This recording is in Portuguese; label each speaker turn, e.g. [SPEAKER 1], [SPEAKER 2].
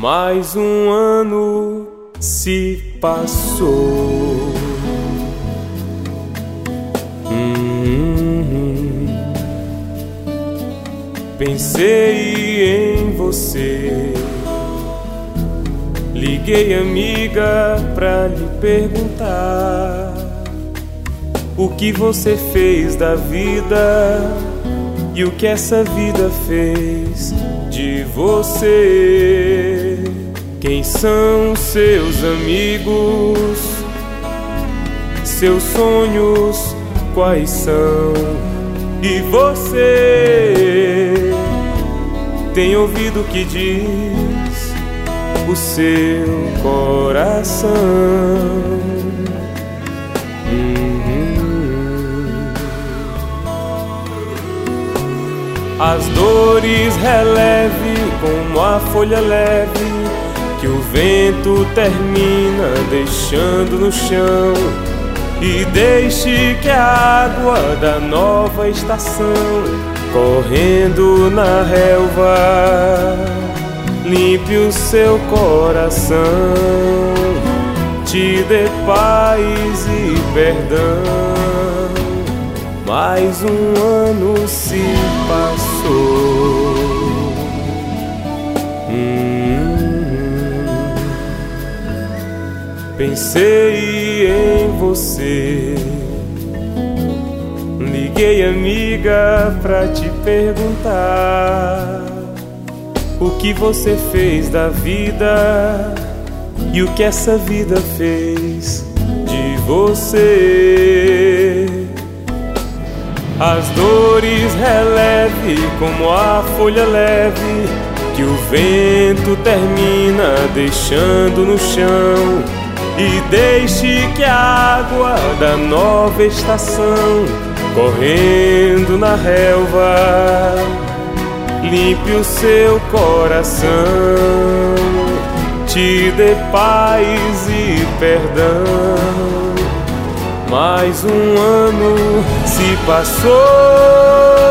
[SPEAKER 1] Mais um ano se passou. Pensei em você. Liguei, amiga, pra lhe perguntar o que você fez da vida e o que essa vida fez de você. Quem são seus amigos? Seus sonhos quais são? E você tem ouvido o que diz o seu coração? As dores releve como a folha leve que o vento termina deixando no chão. E deixe que a água da nova estação, correndo na relva, limpe o seu coração, te dê paz e perdão. Mais um ano se passou. Pensei em você. Liguei, amiga, pra te perguntar o que você fez da vida e o que essa vida fez de você. As dores releve como a folha leve que o vento termina deixando no chão. E deixe que a água da nova estação, correndo na relva, limpe o seu coração, te dê paz e perdão. Mais um ano se passou.